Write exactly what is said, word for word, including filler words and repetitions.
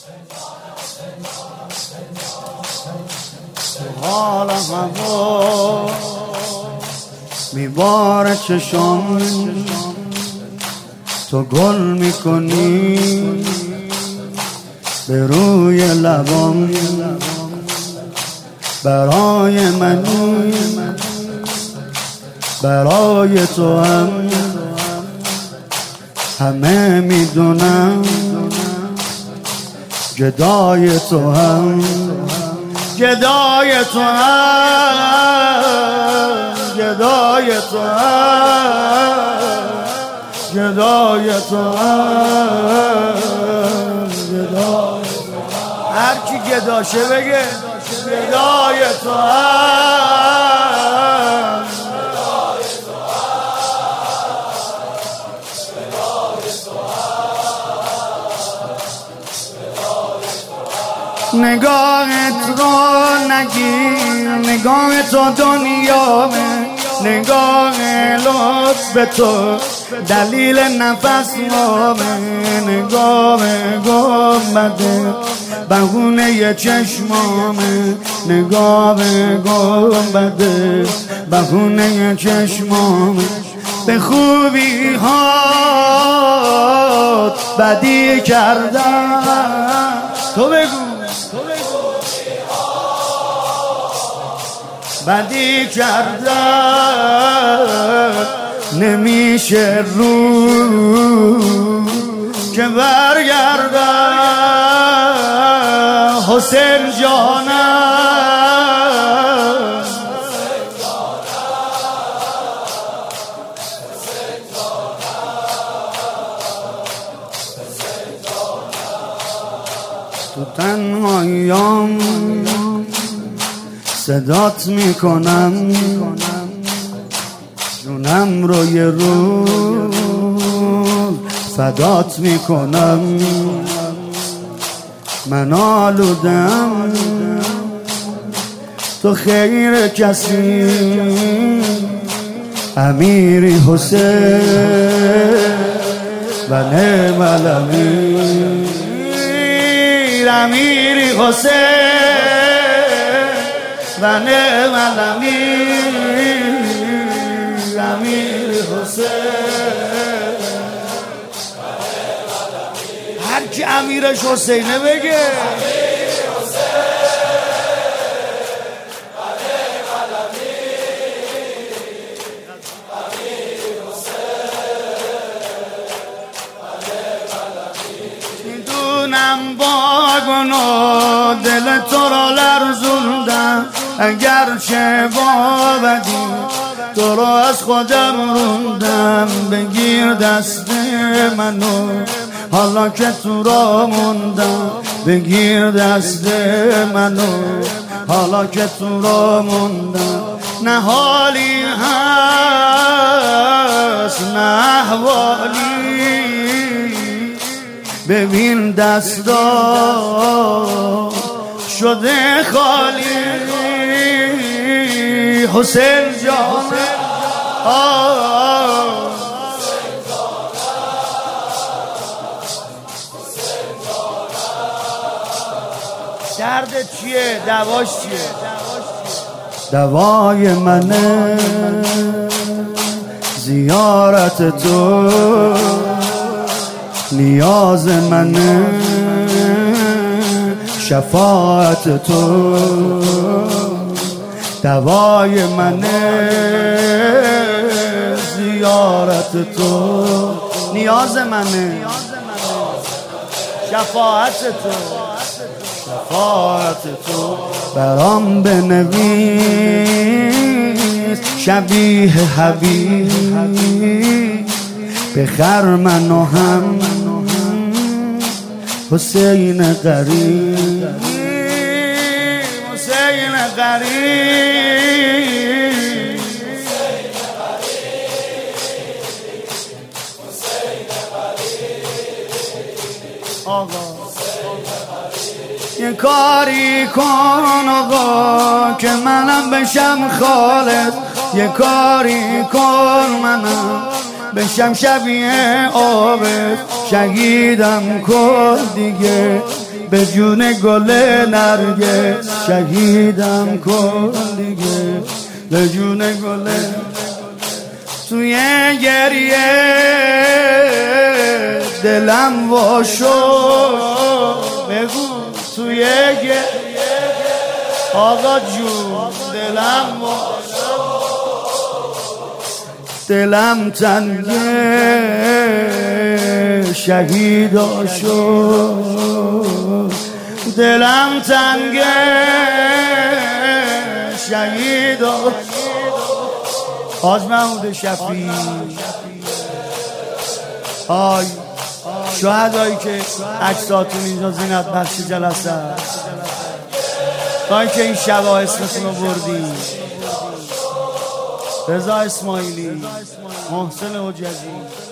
حال هوا میباره چشام، تو گل میکنی به روی لبام، برای منی برای تو هم همه میدونم، گدای تو هم گدای تو هم گدای تو هم گدای تو هم گدای هر کی گداشه بگه گدای تو هم نگاهت رو نگیر، نگاه تو دنیامه، نگاه لطف تو دلیل نفس مامه، نگاه گنبده بهونه چشمامه، نگاه گنبده بهونه چشمامه، به خوبی ها بدی کردم، تو بگو بدی کردم، نمیشه رو که برگردم حسین جانم، تو تنهاییام صدات میکنم، جونم رو یه روز فدات میکنم، من آلودم تو خیر کسی، امیری حسین و نعم الامیر، امیری حسین و نعم الامیر، امیر حسین. هر کی امیرش حسینه بگه میدونم با گناه دل تو را لرزوندم، اگرچه با بدی تو را از خودم روندم، بگیر دست منو حالا که تو را موندم، بگیر دست منو حالا که تو را موندم، نه حالی هست نه احوالی، ببین دستا شده خالی، حسین جان درد چیه؟ دواش چیه؟ دوای منه زیارت تو، نیاز منه شفاعت تو، دوای منه زیارت تو، نیاز منه شفاعت تو، شفاعت تو، برام بنویس شبیه حبیب، بخر منو هم حسین قریب، حسین قریب، آقا یه کاری کن آقا که منم بشم خالد، یه کاری کن منم بشم شبیه آبت، شهیدم کن دیگه به جون گل نرگس شهیدم کن دیگه، به جون گل توی گریه دلم واشو، بگو توی گریه آقا جون دلم واشو، دلم تنگه شهیدا شد، دلم تنگه شهیدا. حاج محمود شفیع آی شهدایی که عکساتون اینجا زینت بخش جلسه است، تا اینکه این شبا اسمتون رو بردیم، رضا اسماعیلی، محسن حجتی.